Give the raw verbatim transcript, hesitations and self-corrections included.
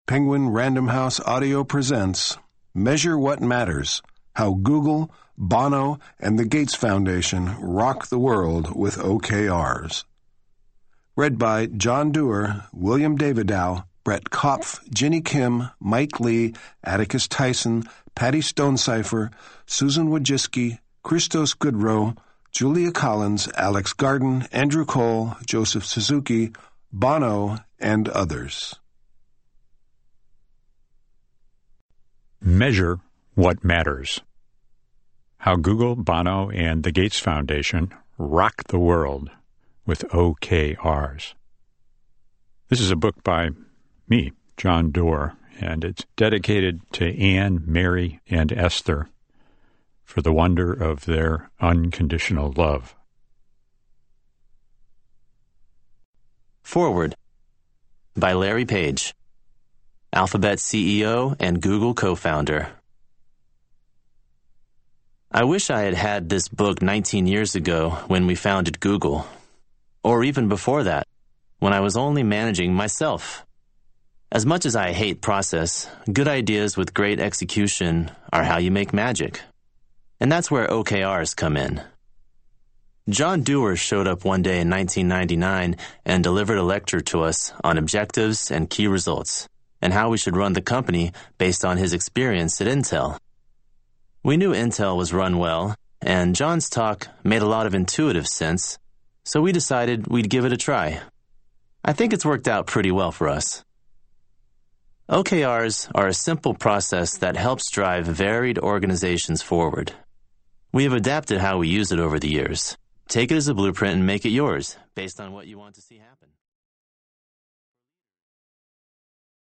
Penguin Random House Audio presents Measure What Matters, How Google, Bono, and the Gates Foundation Rock the World with O K Rs. Read by John Doerr, William Davidow, Brett Kopf, Ginny Kim, Mike Lee, Atticus Tyson, Patty Stonecipher, Susan Wojcicki, Christos Goodrow, Julia Collins, Alex Garden, Andrew Cole, Joseph Suzuki, Bono, and others. Measure What Matters. How Google, Bono, and the Gates Foundation Rock the World with O K Rs. This is a book by me, John Doerr, and it's dedicated to Anne, Mary, and Esther for the wonder of their unconditional love. Forward by Larry Page, Alphabet C E O and Google co-founder. I wish I had had this book nineteen years ago when we founded Google, or even before that, when I was only managing myself. As much as I hate process, good ideas with great execution are how you make magic. And that's where O K Rs come in. John Doerr showed up one day in nineteen ninety-nine and delivered a lecture to us on objectives and key results, and how we should run the company based on his experience at Intel. We knew Intel was run well, and John's talk made a lot of intuitive sense, so we decided we'd give it a try. I think it's worked out pretty well for us. O K Rs are a simple process that helps drive varied organizations forward. We have adapted how we use it over the years. Take it as a blueprint and make it yours, based on what you want to see happen.